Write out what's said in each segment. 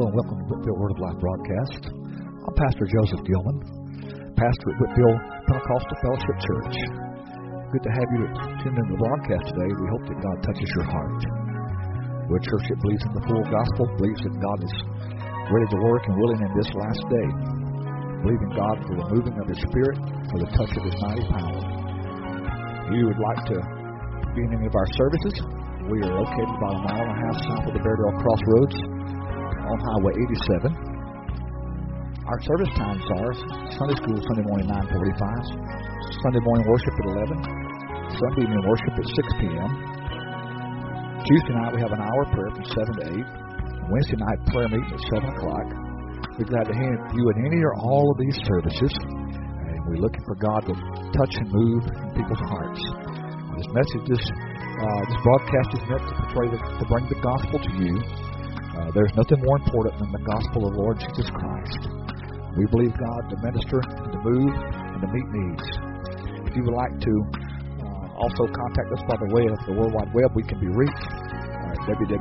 Hello and welcome to Whitfield Word of Life broadcast. I'm Pastor Joseph Gilman, pastor at Whitfield Pentecostal Fellowship Church. Good to have you tuned in to the broadcast today. We hope that God touches your heart. We're a church that believes in the full gospel, believes that God is ready to work and willing in this last day. Believe in God for the moving of His Spirit, for the touch of His mighty power. If you would like to be in any of our services, we are located about a mile and a half south of the Bairdale Crossroads on Highway 87. Our service times are Sunday school, Sunday morning 9:45, Sunday morning worship at 11, Sunday evening worship at 6 p.m. Tuesday night we have an hour of prayer from 7 to 8. Wednesday night prayer meeting at 7 o'clock. We're glad to have you in any or all of these services, and we're looking for God to touch and move in people's hearts. This message, this broadcast is meant to bring the gospel to you. There's nothing more important than the gospel of the Lord Jesus Christ. We believe God to minister, to move, and to meet needs. If you would like to also contact us by the way of the World Wide Web, we can be reached at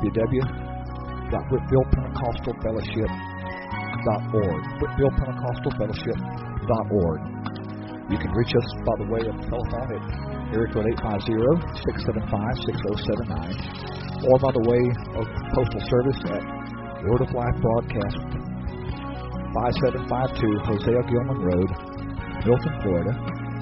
www.whitfieldpentecostalfellowship.org. whitfieldpentecostalfellowship.org. You can reach us by the way of telephone at area code 850-675-6079, or by the way of postal service at Word of Life Broadcast, 5752 Hosea Gilman Road, Milton, Florida,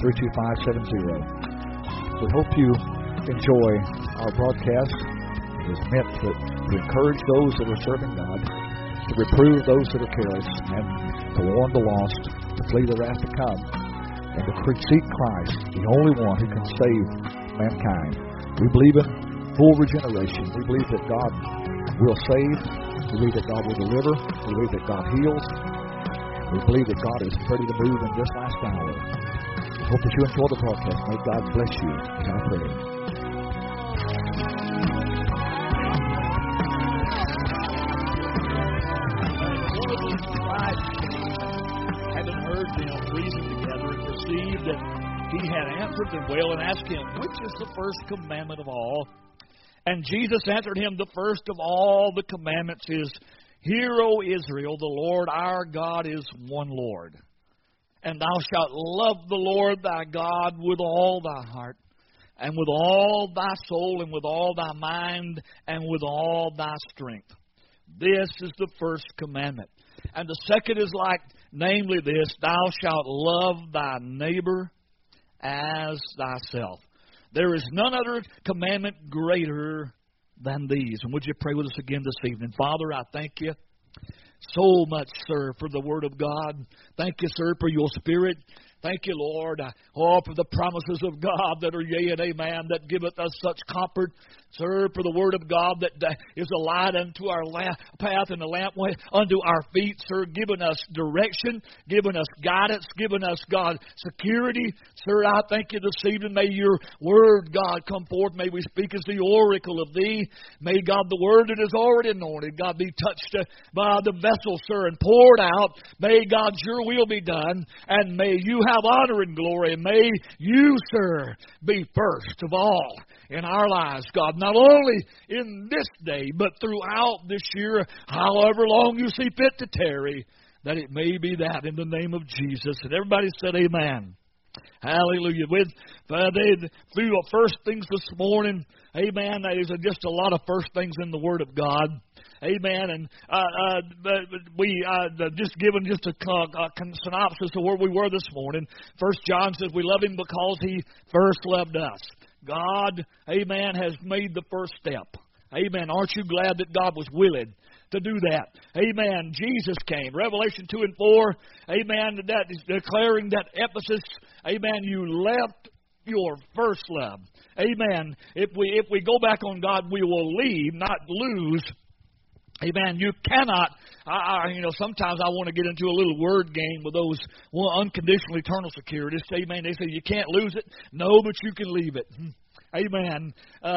32570. We hope you enjoy our broadcast. It is meant to encourage those that are serving God, to reprove those that are careless, and to warn the lost, to flee the wrath to come, and to seek Christ, the only one who can save mankind. We believe in full regeneration. We believe that God will save. We believe that God will deliver. We believe that God heals. We believe that God is ready to move in this last hour. I hope that you enjoy the broadcast. May God bless you. As I pray. Having heard them reason together and perceived that he had answered them well, and asked him, which is the first commandment of all? And Jesus answered him, the first of all the commandments is, Hear, O Israel, the Lord our God is one Lord. And thou shalt love the Lord thy God with all thy heart, and with all thy soul, and with all thy mind, and with all thy strength. This is the first commandment. And the second is like, namely this, thou shalt love thy neighbor as thyself. There is none other commandment greater than these. And would you pray with us again this evening? Father, I thank you so much, sir, for the Word of God. Thank you, sir, for your Spirit. Thank you, Lord, for the promises of God that are yea and amen, that giveth us such comfort. Sir, for the Word of God that is a light unto our path and a lamp unto our feet, sir, giving us direction, giving us guidance, giving us, God, security. Sir, I thank you this evening. May your Word, God, come forth. May we speak as the oracle of thee. May, God, the Word that is already anointed, God, be touched by the vessel, sir, and poured out. May, God, your will be done, and may you have honor and glory, and may you, sir, be first of all in our lives, God, not only in this day, but throughout this year, however long you see fit to tarry, that it may be that in the name of Jesus. And everybody said amen. Hallelujah. With through first things this morning, amen, there's just a lot of first things in the Word of God. Amen. And we just given just a synopsis of where we were this morning. 1 John says we love Him because He first loved us. God, amen, has made the first step. Amen. Aren't you glad that God was willing to do that? Amen. Jesus came. Revelation 2 and 4. Amen. That is declaring that Ephesus, amen, you left your first love. Amen. If we go back on God, we will leave, not lose. Amen. You cannot, sometimes I want to get into a little word game with those unconditional eternal securities. Amen. They say you can't lose it. No, but you can leave it. Amen.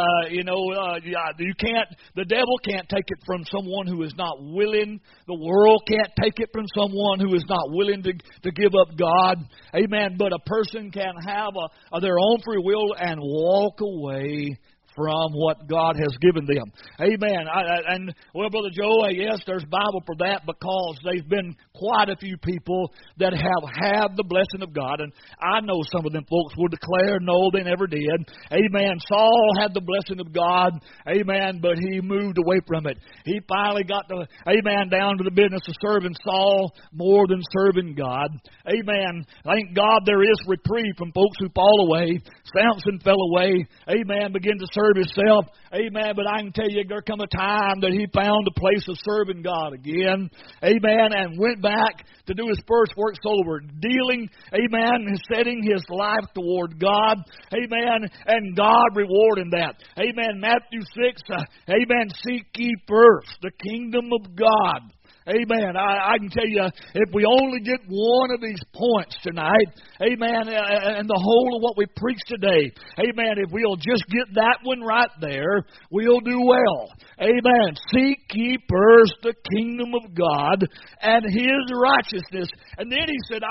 You can't, the devil can't take it from someone who is not willing. The world can't take it from someone who is not willing to give up God. Amen. But a person can have their own free will and walk away from what God has given them. Amen. Well, Brother Joe, yes, there's Bible for that, because there's been quite a few people that have had the blessing of God, and I know some of them folks will declare no, they never did. Amen. Saul had the blessing of God, amen, but he moved away from it. He finally got down to the business of serving Saul more than serving God. Amen. Thank God there is reprieve from folks who fall away. Samson fell away. Amen. Began to serve himself. Amen. But I can tell you, there come a time that he found a place of serving God again. Amen. And went back to do his first works over, dealing, amen, and setting his life toward God. Amen. And God rewarding that. Amen. Matthew 6, amen, seek ye first the kingdom of God. Amen. I can tell you, if we only get one of these points tonight, amen, and the whole of what we preach today, amen, if we'll just get that one right there, we'll do well. Amen. Seek ye first the kingdom of God and His righteousness. And then he said,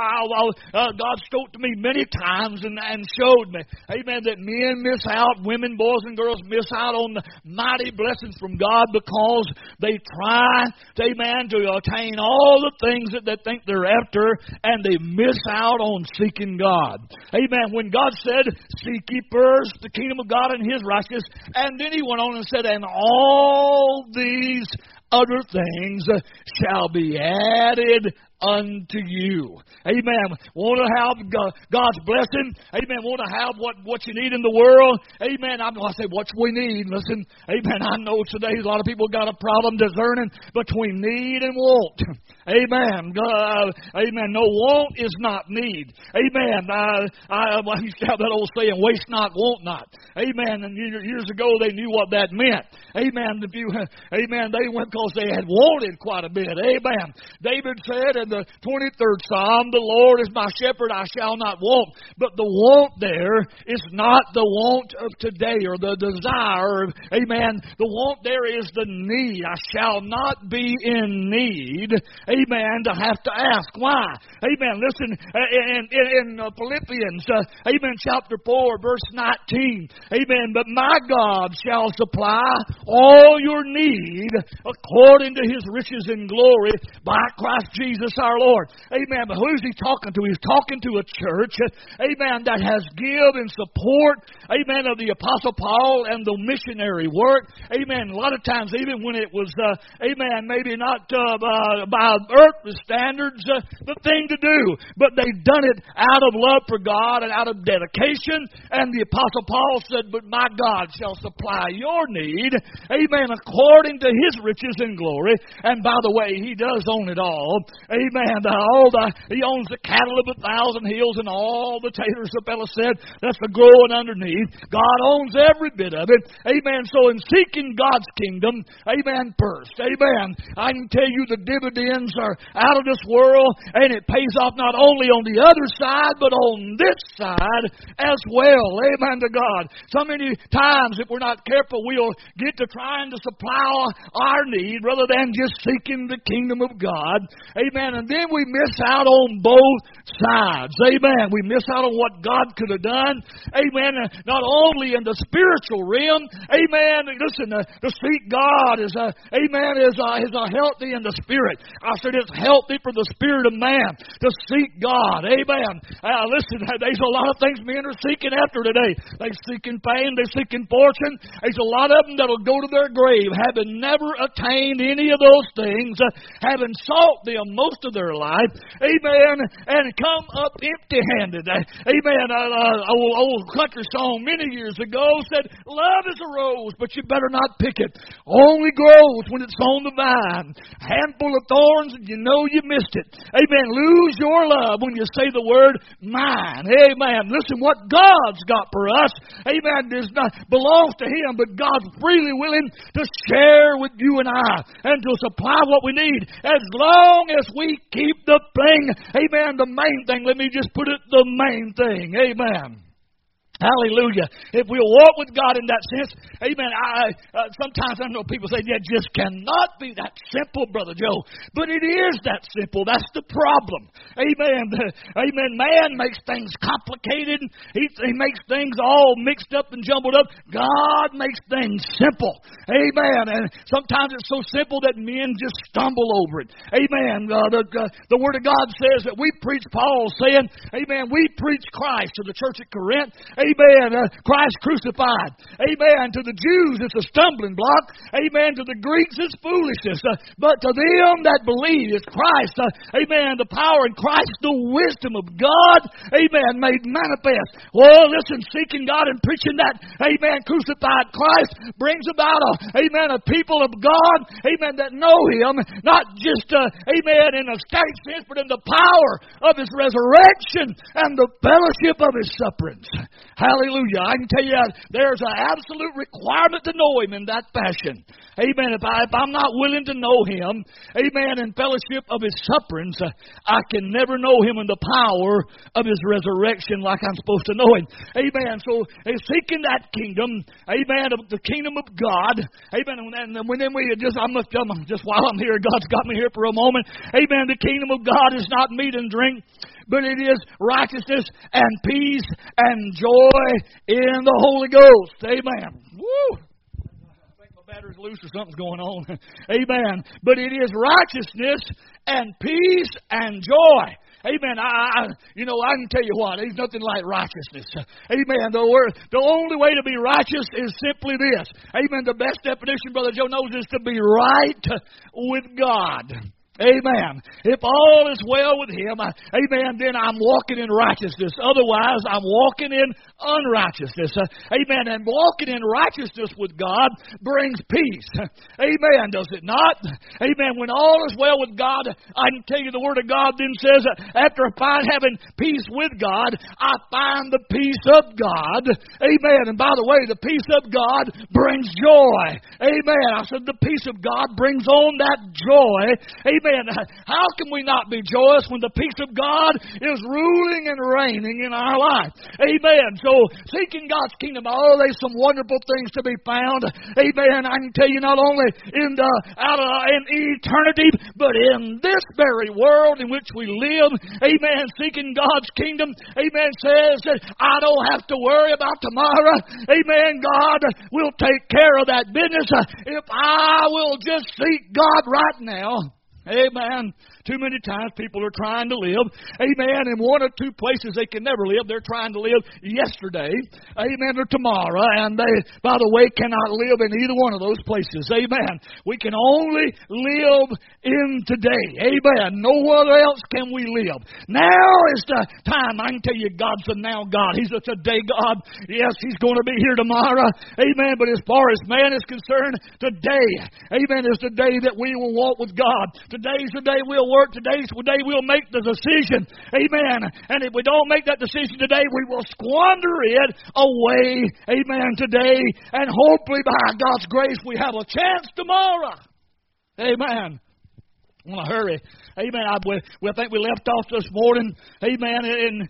God spoke to me many times and showed me, amen, that men miss out, women, boys, and girls miss out on the mighty blessings from God because they try, amen, to attain all the things that they think they're after, and they miss out on seeking God. Amen. When God said, seek ye first the kingdom of God and His righteousness, and then He went on and said, and all these other things shall be added unto you. Amen. Want to have God's blessing? Amen. Want to have what you need in the world? Amen. I say, what we need. Listen, amen. I know today a lot of people got a problem discerning between need and want. Amen. Amen. No, want is not need. Amen. I used to have that old saying, waste not, want not. Amen. And years ago they knew what that meant. Amen. Amen. They went because they had wanted quite a bit. Amen. David said in the 23rd Psalm, the Lord is my shepherd, I shall not want. But the want there is not the want of today or the desire. Amen. The want there is the need. I shall not be in need. Amen. To have to ask. Why? Amen. Listen, in Philippians, amen, chapter 4, verse 19. Amen. But my God shall supply all your need according to His riches in glory by Christ Jesus our Lord. Amen. But who's He talking to? He's talking to a church, amen, that has give and support, amen, of the Apostle Paul and the missionary work. Amen. A lot of times, even when it was, amen, maybe not by earthly standards, the thing to do. But they've done it out of love for God and out of dedication. And the Apostle Paul said, but my God shall supply your need, amen, according to His riches in glory. And by the way, He does own it all. Amen. He owns the cattle of 1,000 hills and all the taters, the fellow said, that's the growing underneath. God owns every bit of it. Amen. So in seeking God's kingdom, amen, first. Amen. I can tell you the dividends are out of this world, and it pays off not only on the other side, but on this side as well. Amen to God. So many times, if we're not careful, we'll get to trying to supply our need rather than just seeking the kingdom of God. Amen. And then we miss out on both sides. Amen. We miss out on what God could have done. Amen. Not only in the spiritual realm. Amen. Listen, to seek God is healthy in the spirit. I said it's healthy for the spirit of man to seek God. Amen. Listen, there's a lot of things men are seeking after today. They're seeking fame. They're seeking fortune. There's a lot of them that will go to their grave having never attained any of those things, having sought them most of their life. Amen. And come up empty-handed. Amen. Old country song many years ago said, love is a rose, but you better not pick it. Only grows when it's on the vine. Handful of thorns and you know you missed it. Amen. Lose your love when you say the word mine. Amen. Listen, what God's got for us, amen, belongs to Him, but God's freely willing to share with you and I and to supply what we need as long as we keep the thing, amen, the main thing. Let me just put it, the main thing. Amen. Hallelujah. If we'll walk with God in that sense, amen. Sometimes I know people say, that just cannot be that simple, Brother Joe. But it is that simple. That's the problem. Amen. Amen. Man makes things complicated. He makes things all mixed up and jumbled up. God makes things simple. Amen. And sometimes it's so simple that men just stumble over it. Amen. The Word of God says that we preach Paul saying, amen, we preach Christ to the church at Corinth. Amen. Christ crucified. Amen. To the Jews, it's a stumbling block. Amen. To the Greeks, it's foolishness. But to them that believe, it's Christ. Amen. The power in Christ, the wisdom of God. Amen. Made manifest. Well, listen, seeking God and preaching that, amen, crucified Christ brings about a people of God, amen, that know Him, not just, amen, in a state sense, but in the power of His resurrection and the fellowship of His sufferings. Hallelujah. I can tell you there's an absolute requirement to know Him in that fashion. Amen. If I'm not willing to know Him, amen, in fellowship of His sufferings, I can never know Him in the power of His resurrection like I'm supposed to know Him. Amen. So seeking that kingdom, amen, of the kingdom of God, amen. And then just while I'm here, God's got me here for a moment. Amen. The kingdom of God is not meat and drink, but it is righteousness and peace and joy in the Holy Ghost. Amen. Woo! I think my battery's loose or something's going on. Amen. But it is righteousness and peace and joy. Amen. I can tell you what, there's nothing like righteousness. Amen. The only way to be righteous is simply this. Amen. The best definition, Brother Joe knows, is to be right with God. Amen. If all is well with Him, amen, then I'm walking in righteousness. Otherwise, I'm walking in unrighteousness. Amen. And walking in righteousness with God brings peace. Amen. Does it not? Amen. When all is well with God, I can tell you the Word of God then says, after having peace with God, I find the peace of God. Amen. And by the way, the peace of God brings joy. Amen. I said the peace of God brings on that joy. Amen. How can we not be joyous when the peace of God is ruling and reigning in our life? Amen. So, seeking God's kingdom, there's some wonderful things to be found. Amen. I can tell you not only in eternity, but in this very world in which we live. Amen. Seeking God's kingdom, amen, says that I don't have to worry about tomorrow. Amen. God will take care of that business if I will just seek God right now. Amen. Too many times people are trying to live, amen, in one or two places they can never live. They're trying to live yesterday, amen, or tomorrow, and they, by the way, cannot live in either one of those places. Amen. We can only live in today. Amen. Nowhere else can we live. Now is the time. I can tell you God's a now God. He's a today God. Yes, He's going to be here tomorrow. Amen. But as far as man is concerned, today, amen, is the day that we will walk with God. Today's the day we'll work. Today's the day we'll make the decision. Amen. And if we don't make that decision today, we will squander it away. Amen. Today. And hopefully by God's grace we have a chance tomorrow. Amen. I want to hurry. Amen. I think we left off this morning. Amen.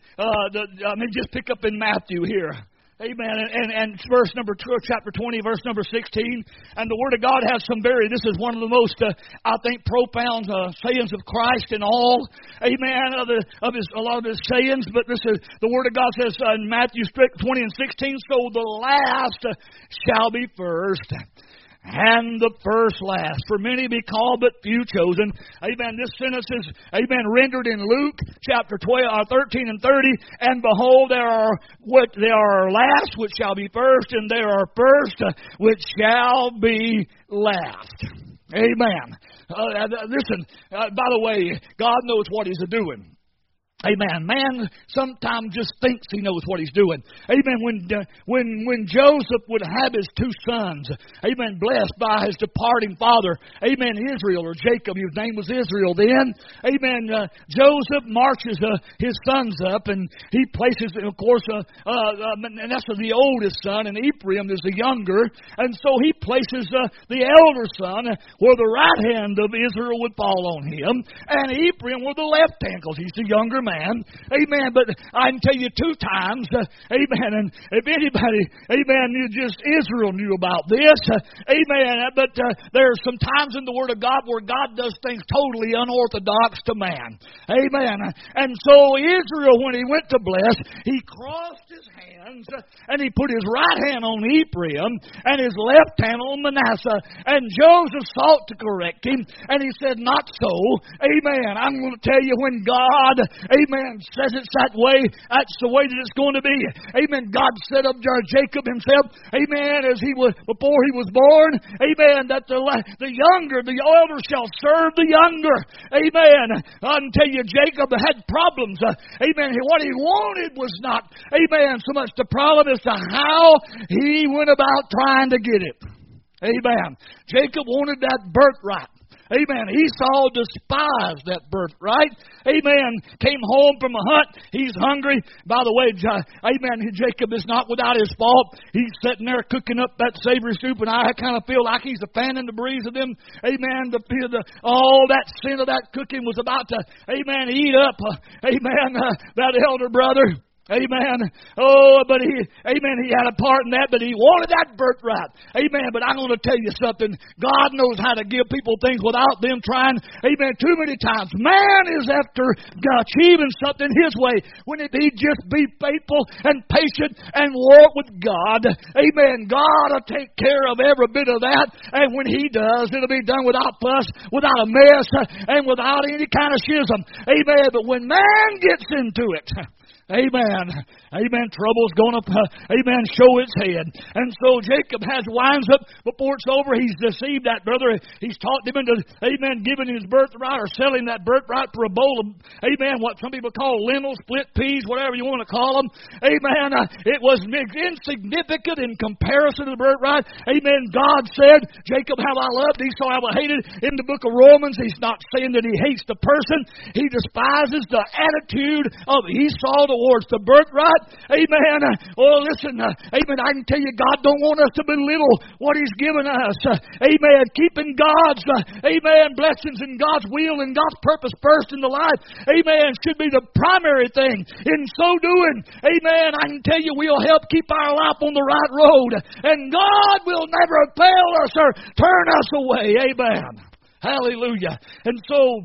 Just pick up in Matthew here. Amen. And verse number 2, chapter 20, verse number 16. And the Word of God has this is one of the most, I think, profound sayings of Christ in all. Amen. A lot of His sayings. But this is, the Word of God says in Matthew 20 and 16, so the last shall be first, and the first last. For many be called, but few chosen. Amen. This sentence is, amen, rendered in Luke chapter 13 and 30. And behold, there are last which shall be first, and there are first which shall be last. Amen. Listen, by the way, God knows what He's doing. Amen. Man sometimes just thinks he knows what he's doing. Amen. When Joseph would have his two sons, amen, blessed by his departing father, amen, Israel or Jacob, his name was Israel then. Amen. Joseph marches his sons up, and he places, of course, and that's the oldest son, and Ephraim is the younger, and so he places the elder son where the right hand of Israel would fall on him, and Ephraim where the left hand, because he's the younger man. man. Amen. But I can tell you 2 times. Amen. And if anybody, amen, Israel knew about this. Amen. But there are some times in the Word of God where God does things totally unorthodox to man. Amen. And so Israel, when he went to bless, he crossed his hands and he put his right hand on Ephraim and his left hand on Manasseh. And Joseph sought to correct him, and he said, not so. Amen. I'm going to tell you, when God, amen, says it's that way, that's the way that it's going to be. Amen. God set up Jacob himself, amen, as he was before he was born. Amen. That the elder shall serve the younger. Amen. I can tell you, Jacob had problems. Amen. What he wanted was not, amen, so much the problem as to how he went about trying to get it. Amen. Jacob wanted that birthright. Amen. Esau despised that birthright. Amen. Came home from a hunt. He's hungry. By the way, amen, Jacob is not without his fault. He's sitting there cooking up that savory soup, and I kind of feel like he's a fan in the breeze of them. Amen. All that sin of that cooking was about to, amen, eat up, amen, that elder brother. Amen. Oh, but he had a part in that, but he wanted that birthright. Amen. But I'm going to tell you something. God knows how to give people things without them trying. Amen. Too many times. Man is after achieving something his way when he'd just be faithful and patient and walk with God. Amen. God will take care of every bit of that. And when he does, it'll be done without fuss, without a mess, and without any kind of schism. Amen. But when man gets into it, amen. Amen. Trouble's going to, amen, show its head. And so Jacob winds up before it's over. He's deceived that brother. He's talked him into, amen, giving his birthright or selling that birthright for a bowl of, amen, what some people call lentils, split peas, whatever you want to call them. Amen. It was insignificant in comparison to the birthright. Amen. God said, Jacob have I loved, Esau have I hated. In the book of Romans, he's not saying that he hates the person. He despises the attitude of Esau towards the birthright. Amen. Oh, listen. Amen. I can tell you, God don't want us to belittle what He's given us. Amen. Keeping God's, amen, blessings and God's will and God's purpose first in the life. Amen. Should be the primary thing. In so doing, amen, I can tell you we'll help keep our life on the right road. And God will never fail us or turn us away. Amen. Hallelujah. And so,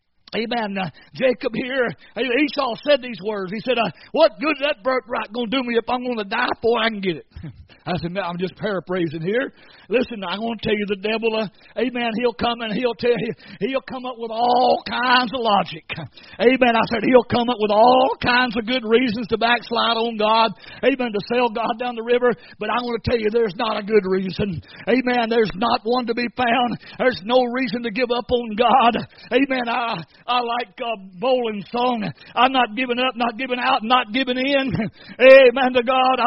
amen. Jacob here, Esau said these words. He said, what good is that birthright going to do me if I'm going to die before I can get it? I said, I'm just paraphrasing here. Listen, I'm going to tell you the devil, amen, he'll come and he'll come up with all kinds of logic. Amen. I said, he'll come up with all kinds of good reasons to backslide on God. Amen. To sail God down the river. But I'm going to tell you, there's not a good reason. Amen. There's not one to be found. There's no reason to give up on God. Amen. I like Boland's song. I'm not giving up, not giving out, not giving in. Amen to God.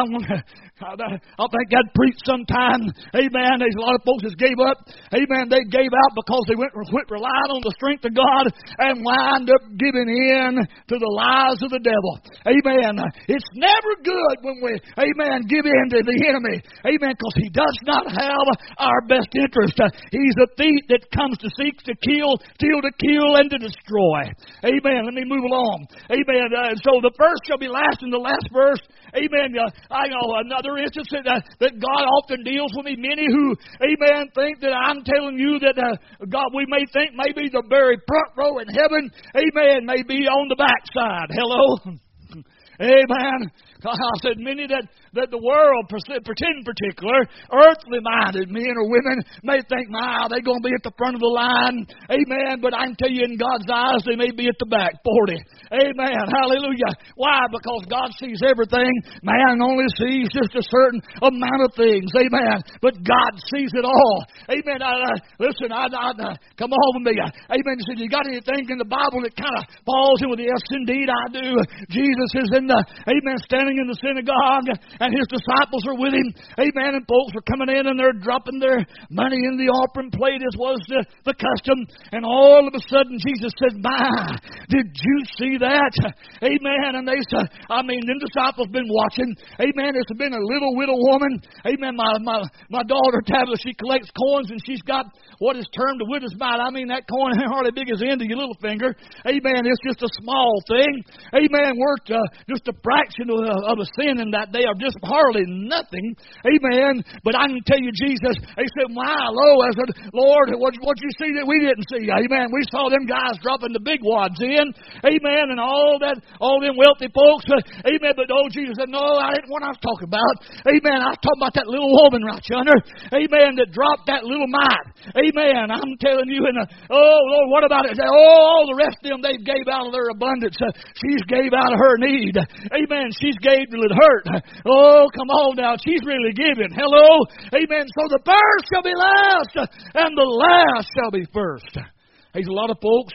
I think I'd preach sometime. Amen. There's a lot of folks that gave up. Amen. They gave out because they quit relying on the strength of God and wound up giving in to the lies of the devil. Amen. It's never good when we, amen, give in to the enemy. Amen. Because he does not have our best interest. He's a thief that comes to seek, to kill, steal, to kill, and to destroy. Amen. Let me move along. Amen. So the first shall be last in the last verse. Amen. I know another instance that God often deals with me. Many who, amen, think that I'm telling you that God, we may think maybe the very front row in heaven, amen, may be on the backside. Hello? Amen. I said many that the world, pretend particular, earthly-minded men or women may think, they're going to be at the front of the line. Amen. But I can tell you, in God's eyes, they may be at the back, 40. Amen. Hallelujah. Why? Because God sees everything. Man only sees just a certain amount of things. Amen. But God sees it all. Amen. Listen, come on with me. Amen. You said, you got anything in the Bible that kind of falls in with the yes, indeed, I do. Jesus is in amen, standing in the synagogue, and his disciples are with him, amen, and folks are coming in and they're dropping their money in the offering plate as was the custom, and all of a sudden Jesus said, "My, did you see that?" Amen. And they said, them disciples been watching, amen. It's been a little widow woman, amen. My daughter Tabitha, she collects coins, and she's got what is termed a widow's mite. That coin ain't hardly big as the end of your little finger, amen. It's just a small thing, amen, worth just a fraction of a sin in that day, or just hardly nothing, amen. But I can tell you, Jesus, he said, "My Lord," I said, "Lord, what you see that we didn't see?" Amen. We saw them guys dropping the big wads in, amen, and all them wealthy folks, amen. But Jesus said, "No, I didn't what I was talking about, amen. I was talking about that little woman right yonder, amen, that dropped that little mite, amen. I'm telling you, and oh Lord, what about it? All the rest of them, they gave out of their abundance. She's gave out of her need, amen. She's gave till it hurt. Oh, come on now, she's really giving. Hello, amen. So the first shall be last, and the last shall be first." There's a lot of folks.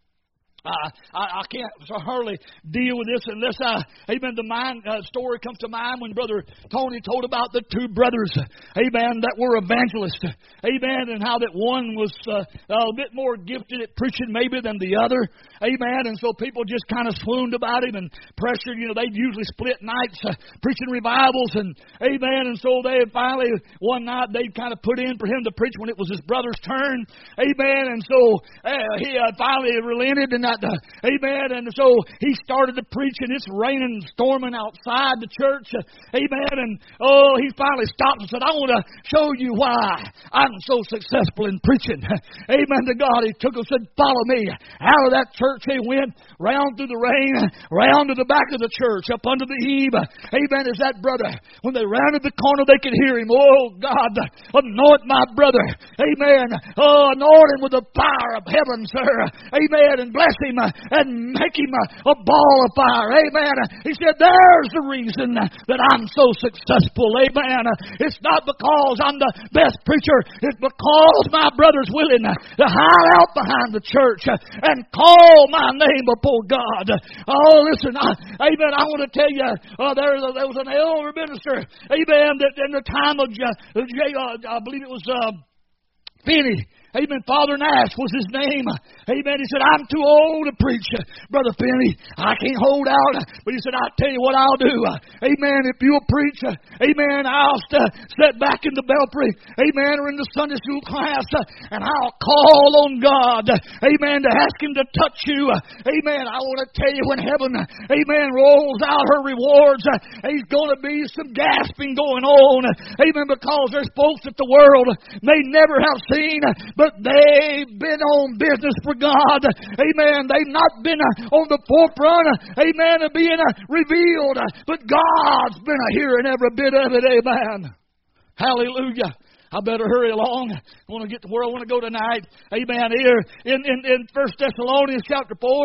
I can't hardly deal with this unless amen, the story comes to mind when Brother Tony told about the two brothers, amen, that were evangelists, amen, and how that one was a bit more gifted at preaching maybe than the other, amen, and so people just kind of swooned about him and pressured, they'd usually split nights preaching revivals, and amen, and so they finally, one night, they'd kind of put in for him to preach when it was his brother's turn, amen, and so he finally relented, and amen, and so he started to preach, and it's raining and storming outside the church, amen, and he finally stopped and said, "I want to show you why I'm so successful in preaching." Amen to God. He took him and said, "Follow me." Out of that church they went, round through the rain, round to the back of the church, up under the eave, amen, as that brother, when they rounded the corner, they could hear him, "Oh God, anoint my brother, amen, anoint him with the fire of heaven, sir, amen, and bless him and make him a ball of fire." Amen. He said, "There's the reason that I'm so successful." Amen. It's not because I'm the best preacher. It's because my brother's willing to hide out behind the church and call my name before God. Oh, listen, amen, I want to tell you, there was an elder minister, amen, that in the time of, I believe it was Finney. Amen. Father Nash was his name. Amen. He said, "I'm too old to preach, Brother Finney. I can't hold out." But he said, "I'll tell you what I'll do. Amen. If you'll preach, amen, I'll sit back in the belfry, amen, or in the Sunday school class, and I'll call on God, amen, to ask him to touch you. Amen. I want to tell you, when heaven, amen, rolls out her rewards, there's going to be some gasping going on. Amen. Because there's folks that the world may never have seen, but they've been on business for God. Amen. They've not been on the forefront, amen, of being revealed. But God's been hearing every bit of it. Amen. Hallelujah. I better hurry along. I want to get to where I want to go tonight. Amen. Here in 1 Thessalonians chapter 4.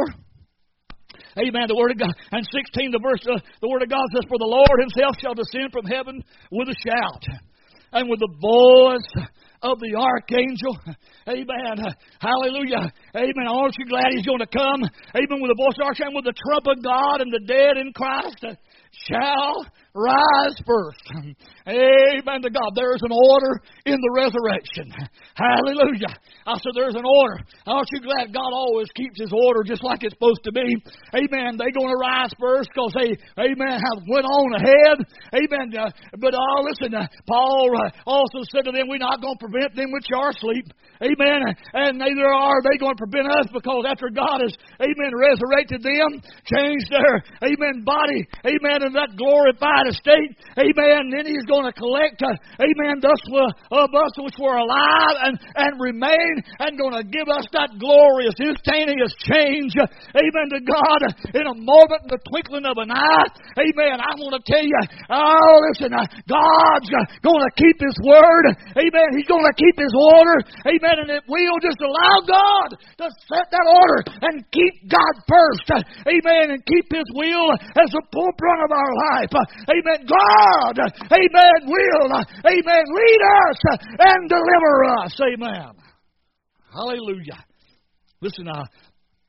Amen. The Word of God. And 16, the Word of God says, "For the Lord himself shall descend from heaven with a shout, and with the voice of the archangel." Amen. Hallelujah. Amen. Aren't you glad he's going to come? Amen. With the voice of the archangel, with the trump of God, and the dead in Christ shall rise first. Amen to God. There is an order in the resurrection. Hallelujah. I said there's an order. Aren't you glad God always keeps his order just like it's supposed to be? Amen. They're going to rise first because they, amen, have went on ahead. Amen. But listen, Paul also said to them, "We're not going to prevent them which are asleep." Amen. And neither are they going to prevent us, because after God has, amen, resurrected them, changed their, amen, body, amen, in that glorified estate, amen, then he's going to collect, amen, thus of us which were alive and remain, and going to give us that glorious, instantaneous change, amen, to God in a moment, in the twinkling of an eye. Amen. I want to tell you, listen, God's going to keep his word. Amen. He's going to keep his order. Amen. And if we'll just allow God to set that order and keep God first, amen, and keep his will as the forefront of our life, amen, God, amen, will, amen, lead us and deliver us. Amen. Hallelujah. Listen,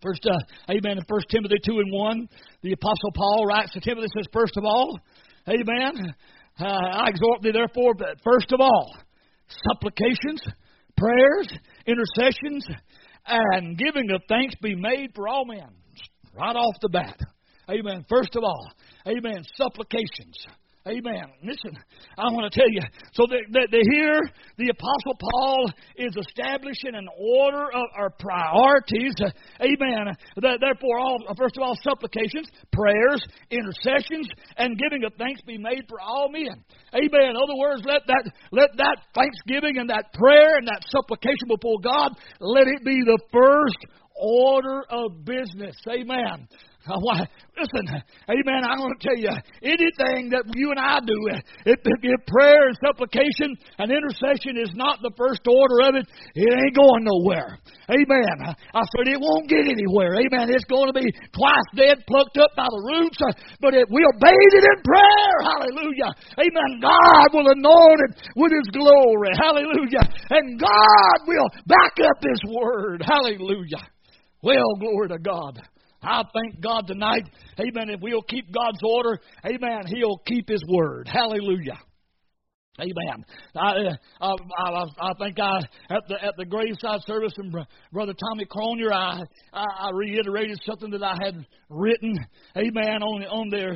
Amen. In 1 Timothy 2:1, the Apostle Paul writes to Timothy, says, first of all, amen, I exhort thee therefore, that first of all, supplications, prayers, intercessions, and giving of thanks be made for all men. Right off the bat. Amen. First of all, amen, supplications. Amen. Listen, I want to tell you. So here, the Apostle Paul is establishing an order of our priorities. Amen. Therefore, first of all, supplications, prayers, intercessions, and giving of thanks be made for all men. Amen. In other words, let that thanksgiving and that prayer and that supplication before God, let it be the first order of business. Amen. Listen, amen, I want to tell you, anything that you and I do, if prayer and supplication and intercession is not the first order of it, it ain't going nowhere. Amen. I said it won't get anywhere. Amen. It's going to be twice dead, plucked up by the roots, but we'll bathe it in prayer. Hallelujah. Amen. God will anoint it with His glory. Hallelujah. And God will back up His word. Hallelujah. Well, glory to God. I thank God tonight, amen, if we'll keep God's order, amen, He'll keep His word. Hallelujah. Amen. I think at the graveside service, and Brother Tommy Cronier, I reiterated something that I had written. Amen. On their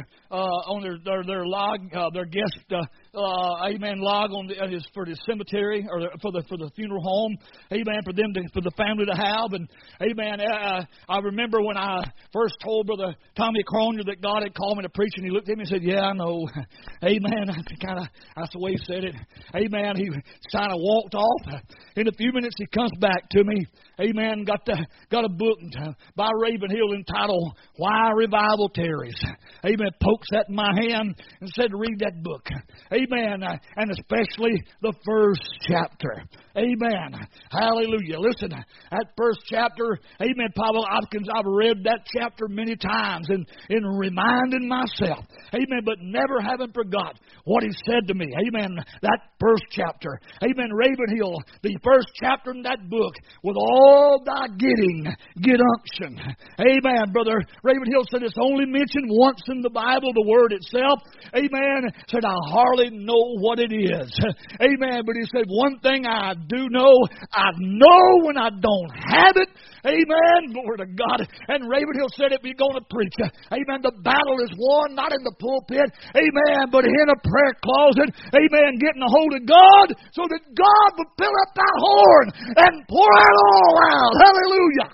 log, their guest amen log for the cemetery or for the funeral home. Amen. For the family to have. And amen. I remember when I first told Brother Tommy Cronier that God had called me to preach, and he looked at me and said, "Yeah, I know." Amen. That's the way he said it. Amen. He kind of walked off. In a few minutes, he comes back to me. Amen. Got a book by Ravenhill entitled "Why Revival Tarries." Amen. Pokes that in my hand and said to read that book. Amen. And especially the first chapter. Amen. Hallelujah. Listen, that first chapter, amen, Pablo, I've read that chapter many times and in reminding myself, amen, but never having forgot what he said to me. Amen. That first chapter. Amen. Ravenhill, the first chapter in that book, with all thy getting, get unction. Amen. Brother Ravenhill said it's only mentioned once in the Bible, the word itself. Amen. Said I hardly know what it is. Amen. But he said one thing I do know, I know when I don't have it. Amen. Glory to God. And Ravenhill said if you're going to preach, amen, the battle is won not in the pulpit, amen, but in a prayer closet, amen, getting a hold of God so that God would fill up that horn and pour it all out. Hallelujah.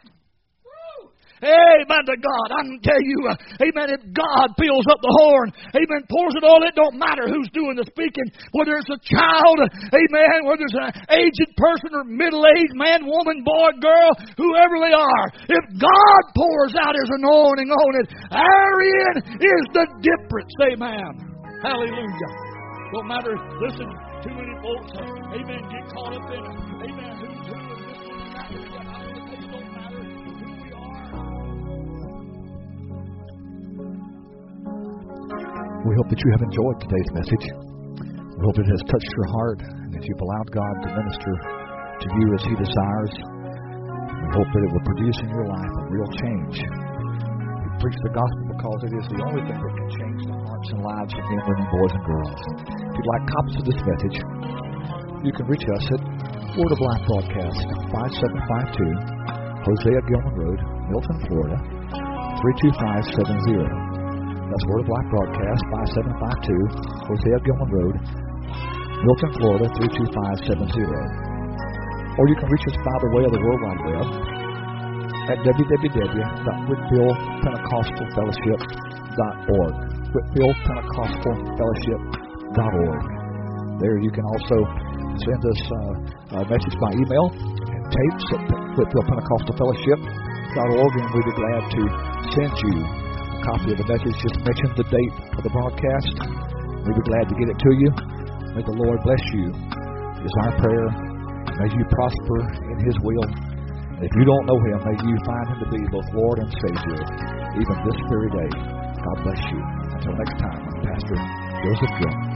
Amen to God. I can tell you, amen, if God fills up the horn, amen, pours it all, it don't matter who's doing the speaking, whether it's a child, amen, whether it's an aged person or middle-aged man, woman, boy, girl, whoever they are. If God pours out His anointing on it, therein is the difference. Amen. Hallelujah. Don't matter, listen, too many folks, amen, get caught up in it. Amen, who's who and this one and that. It don't matter who we are. We hope that you have enjoyed today's message. We hope it has touched your heart and that you've allowed God to minister to you as He desires. We hope that it will produce in your life a real change. We preach the gospel because it is the only thing that can change the hearts and lives of men, women, boys, and girls. If you'd like copies of this message, you can reach us at Word of Life Broadcast, 5752 Hosea Gilman Road, Milton, Florida, 32570. That's Word of Life Broadcast, 5752 Hosea Gilman Road, Milton, Florida, 32570. Or you can reach us by the way of the World Wide Web at www.whitfieldpentecostalfellowship.org. whitfieldpentecostalfellowship.org. There you can also send us a message by email and tapes at whitfieldpentecostalfellowship.org, and we'd be glad to send you copy of the message. Just mention the date of the broadcast. We'd be glad to get it to you. May the Lord bless you is our prayer. May you prosper in His will. And if you don't know Him, may you find Him to be both Lord and Savior even this very day. God bless you. Until next time, I'm Pastor Joseph Gilman.